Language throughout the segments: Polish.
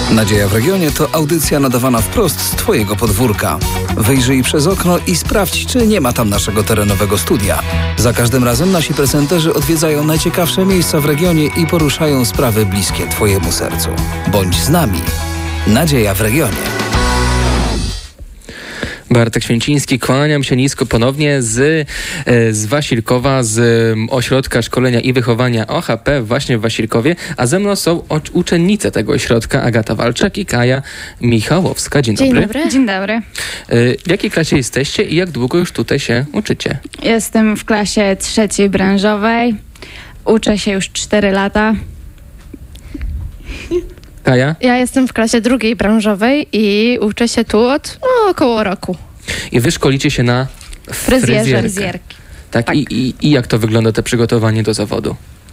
Nadzieja w regionie to audycja nadawana wprost z Twojego podwórka. Wyjrzyj przez okno i sprawdź, czy nie ma tam naszego terenowego studia. Za każdym razem nasi prezenterzy odwiedzają najciekawsze miejsca w regionie i poruszają sprawy bliskie Twojemu sercu. Bądź z nami. Nadzieja w regionie. Bartek Święciński, kłaniam się nisko ponownie z Wasilkowa, z Ośrodka Szkolenia i Wychowania OHP właśnie w Wasilkowie, a ze mną są uczennice tego ośrodka, Agata Walczak i Kaja Michałowska. Dzień dobry. Dzień dobry. Dzień dobry. W jakiej klasie jesteście i jak długo już tutaj się uczycie? Jestem w klasie 3 branżowej. Uczę się już 4 lata. Kaja? Ja jestem w klasie 2 branżowej i uczę się tu od około roku. I wy szkolicie się na fryzjerkę. Fryzjerki. Tak. Tak. I jak to wygląda, to przygotowanie do zawodu?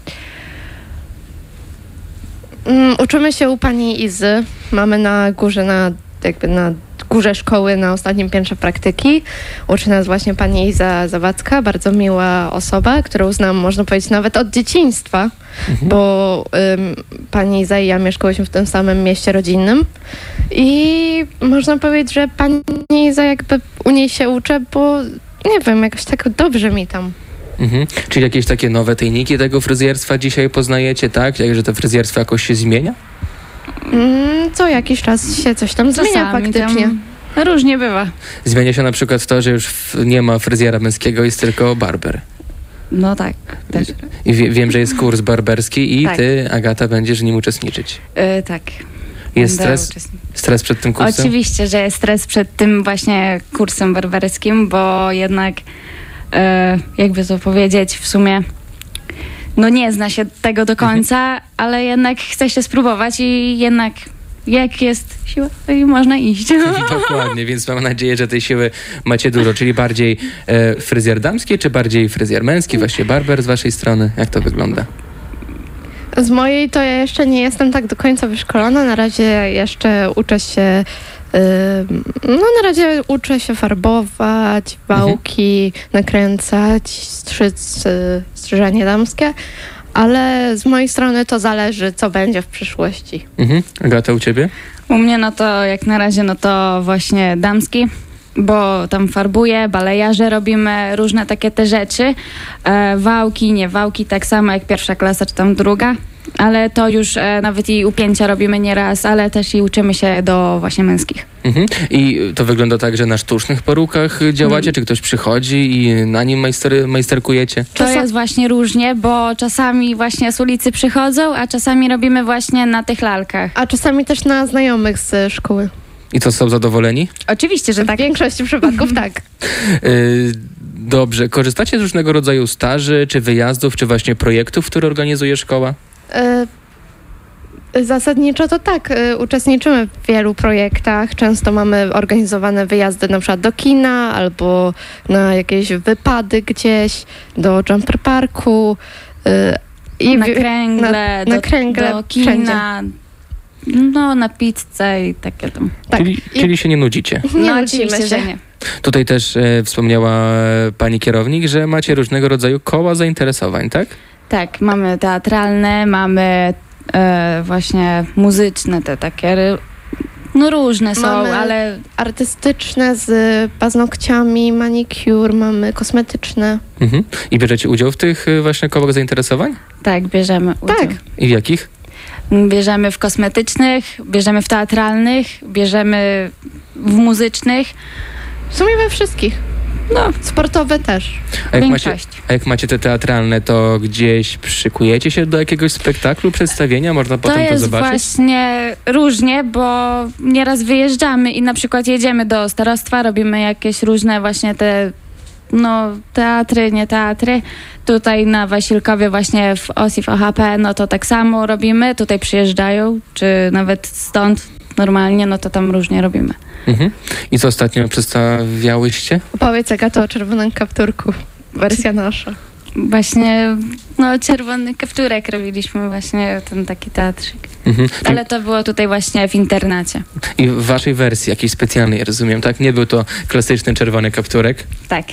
Uczymy się u pani Izy. Mamy na górze, na górze szkoły, na ostatnim piętrze praktyki. Uczy nas właśnie pani Iza Zawadzka, bardzo miła osoba, którą znam, można powiedzieć, nawet od dzieciństwa, bo pani Iza i ja mieszkałyśmy w tym samym mieście rodzinnym i można powiedzieć, że pani Iza jakby u niej się uczę, bo nie wiem, jakoś tak dobrze mi tam. Czyli jakieś takie nowe tajniki tego fryzjerstwa dzisiaj poznajecie, tak? Że to fryzjerstwo jakoś się zmienia? Co jakiś czas się coś tam zmienia Czasami faktycznie. tam różnie bywa. Zmienia się na przykład to, że już nie ma fryzjera męskiego, jest tylko barber. No tak. Też. I wiem, że jest kurs barberski i Tak. ty, Agata, będziesz w nim uczestniczyć. Tak. Jest Będę stres przed tym kursem? Oczywiście, że jest stres przed tym właśnie kursem barberskim, bo jednak jakby to powiedzieć, w sumie no nie zna się tego do końca, ale jednak chce się spróbować i jednak jak jest siła, to i można iść. Dokładnie, więc mam nadzieję, że tej siły macie dużo, czyli bardziej fryzjer damski, czy bardziej fryzjer męski, właściwie barber z waszej strony? Jak to wygląda? Z mojej to ja jeszcze nie jestem tak do końca wyszkolona. Na razie jeszcze uczę się na razie uczę się farbować, wałki, nakręcać, strzyc, strzyżenie damskie, ale z mojej strony to zależy, co będzie w przyszłości. Agata, u ciebie? U mnie no to jak na razie no to właśnie damski, bo tam farbuję, balejarze robimy, różne takie te rzeczy. Wałki, nie wałki, tak samo jak 1. klasa czy tam 2. Ale to już nawet i upięcia robimy nieraz, ale też i uczymy się do właśnie męskich. I to wygląda tak, że na sztucznych perukach działacie? Czy ktoś przychodzi i na nim majsterkujecie? To jest właśnie różnie, bo czasami właśnie z ulicy przychodzą, a czasami robimy właśnie na tych lalkach. A czasami też na znajomych z szkoły. I to są zadowoleni? Oczywiście, że tak. W większości przypadków tak. Dobrze. Korzystacie z różnego rodzaju staży, czy wyjazdów, czy właśnie projektów, które organizuje szkoła? Zasadniczo to tak. Uczestniczymy w wielu projektach. Często mamy organizowane wyjazdy na przykład do kina albo na jakieś wypady gdzieś, do jumper parku. I na kręgle, na kręgle, do kina, wszędzie. No na pizzę i takie tam. Tak. Czyli się nie nudzicie? Nie No nudzimy oczywiście, się. że nie. Tutaj też wspomniała pani kierownik, że macie różnego rodzaju koła zainteresowań, tak? Tak, mamy teatralne, mamy właśnie muzyczne, te takie, no różne są, Mamy ale artystyczne z paznokciami, manicure, mamy kosmetyczne. I bierzecie udział w tych właśnie kołach zainteresowań? tak, bierzemy udział. Tak. I w jakich? Bierzemy w kosmetycznych, bierzemy w teatralnych, bierzemy w muzycznych. W sumie we wszystkich. No, Sportowe też. A jak macie te teatralne, to gdzieś szykujecie się do jakiegoś spektaklu, przedstawienia? Można potem to jest zobaczyć? właśnie różnie, bo nieraz wyjeżdżamy i na przykład jedziemy do starostwa, robimy jakieś różne właśnie te teatry, nie teatry. Tutaj na Wasilkowie właśnie w OSI, w OHP, no to tak samo robimy. Tutaj przyjeżdżają, czy nawet stąd normalnie, no to tam różnie robimy. I co ostatnio przedstawiałyście? Opowiedz, Agato, o czerwonym kapturku. Wersja nasza. Właśnie, czerwony kapturek robiliśmy właśnie, ten taki teatrzyk. Ale to było tutaj właśnie w internacie. I w waszej wersji, jakiejś specjalnej, rozumiem, tak? Nie był to klasyczny czerwony kapturek? Tak.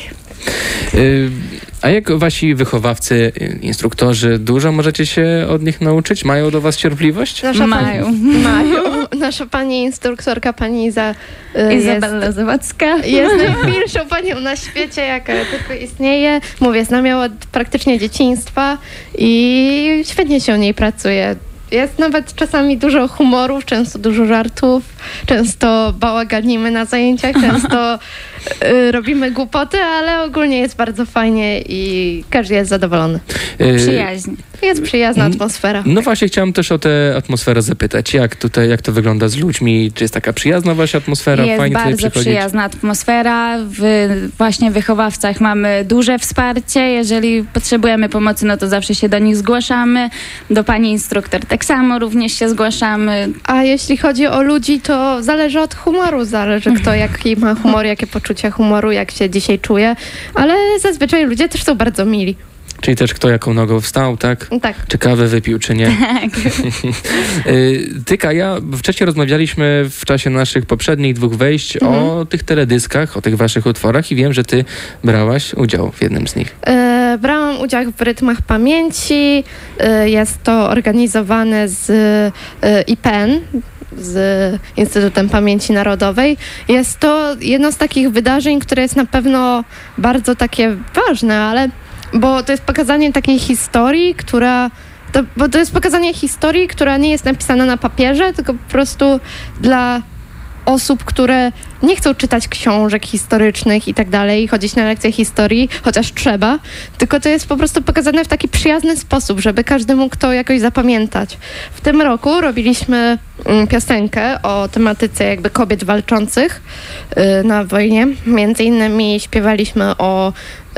A jak wasi wychowawcy, instruktorzy, dużo możecie się od nich nauczyć? Mają do was cierpliwość? Mają. Nasza pani instruktorka, pani Izabela Zawadzka. jest najmilszą panią na świecie, jaka tylko istnieje. Mówię, znam ją od praktycznie dzieciństwa i świetnie się u niej pracuje. Jest nawet czasami dużo humoru, często dużo żartów, często bałaganimy na zajęciach, często robimy głupoty, ale ogólnie jest bardzo fajnie i każdy jest zadowolony. Przyjaźń. Jest przyjazna atmosfera. No właśnie, chciałam też o tę atmosferę zapytać. Jak to wygląda z ludźmi? Czy jest taka przyjazna wasza atmosfera? Jest Fajnie tutaj bardzo przychodzić? przyjazna atmosfera. W właśnie wychowawcach mamy duże wsparcie. Jeżeli potrzebujemy pomocy, no to zawsze się do nich zgłaszamy. Do pani instruktor tak samo również się zgłaszamy. A jeśli chodzi o ludzi, to zależy od humoru. Zależy kto jaki ma humor, jakie poczucie humoru, jak się dzisiaj czuje. Ale zazwyczaj ludzie też są bardzo mili. Czyli też kto jaką nogą wstał, tak? Tak. Czy kawę wypił, czy nie? Tak. Ty, Kaja, wcześniej rozmawialiśmy w czasie naszych poprzednich 2 wejść o tych teledyskach, o tych waszych utworach i wiem, że ty brałaś udział w jednym z nich. Brałam udział w Rytmach Pamięci. Jest to organizowane z IPN, z Instytutem Pamięci Narodowej. Jest to jedno z takich wydarzeń, które jest na pewno bardzo takie ważne, bo to jest pokazanie takiej historii, bo to jest pokazanie historii, która nie jest napisana na papierze, tylko po prostu dla osób, które nie chcą czytać książek historycznych i tak dalej, chodzić na lekcje historii, chociaż trzeba, tylko to jest po prostu pokazane w taki przyjazny sposób, żeby każdy mógł to jakoś zapamiętać. W tym roku robiliśmy piosenkę o tematyce jakby kobiet walczących na wojnie. Między innymi śpiewaliśmy o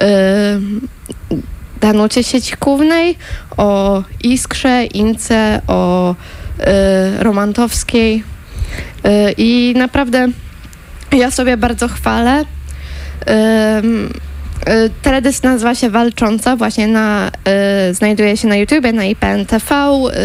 Danucie Siedzikównej, o Iskrze, Ince, o Romantowskiej. I naprawdę ja sobie bardzo chwalę. Teledysk nazywa się Walcząca, właśnie znajduje się na YouTubie, na IPN TV.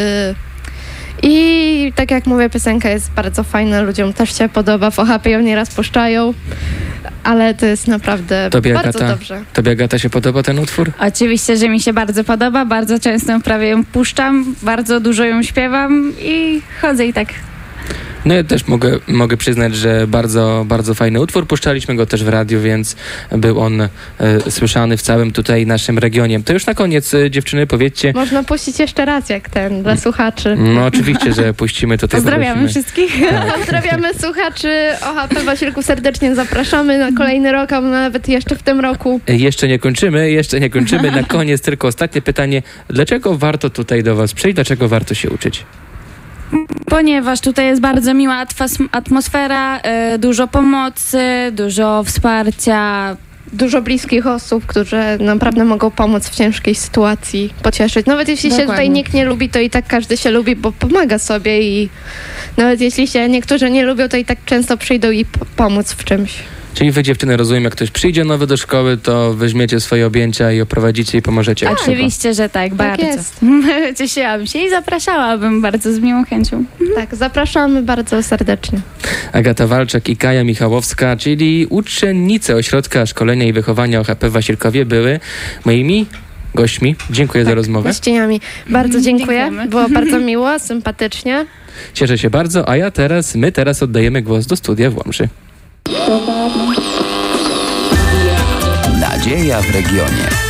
I tak jak mówię, piosenka jest bardzo fajna, ludziom też się podoba, w OHP ją nieraz puszczają, ale to jest naprawdę bardzo dobrze. Tobie, Agata, się podoba ten utwór? Oczywiście, że mi się bardzo podoba, bardzo często prawie ją puszczam, bardzo dużo ją śpiewam i chodzę i tak. No ja też mogę przyznać, że bardzo, bardzo fajny utwór. Puszczaliśmy go też w radiu, więc był on słyszany w całym tutaj naszym regionie. To już na koniec, dziewczyny, powiedzcie... Można puścić jeszcze raz, jak ten, dla słuchaczy. No oczywiście, że puścimy. To pozdrawiamy wszystkich. Tak. Pozdrawiamy słuchaczy OHP Wasilków, serdecznie zapraszamy na kolejny rok, a nawet jeszcze w tym roku. Jeszcze nie kończymy. Na koniec tylko ostatnie pytanie. Dlaczego warto tutaj do was przyjść? Dlaczego warto się uczyć? Ponieważ tutaj jest bardzo miła atmosfera, dużo pomocy, dużo wsparcia. Dużo bliskich osób, które naprawdę mogą pomóc w ciężkiej sytuacji, pocieszyć. Nawet jeśli się tutaj nikt nie lubi, to i tak każdy się lubi, bo pomaga sobie i nawet jeśli się niektórzy nie lubią, to i tak często przyjdą i pomóc w czymś. Czyli wy, dziewczyny, rozumiem, jak ktoś przyjdzie nowy do szkoły, to weźmiecie swoje objęcia i oprowadzicie i pomożecie. Tak. Oczywiście, że tak, bardzo. Jest. Cieszyłam się i zapraszałabym bardzo z miłą chęcią. Tak, zapraszamy bardzo serdecznie. Agata Walczak i Kaja Michałowska, czyli uczennice Ośrodka Szkolenia i Wychowania OHP w Wasilkowie, były moimi gośćmi. Dziękuję za rozmowę. Gościniami. Bardzo dziękuję. Dziękujemy. Było bardzo miło, sympatycznie. Cieszę się bardzo, a my teraz oddajemy głos do studia w Łomży. Nadzieja w regionie.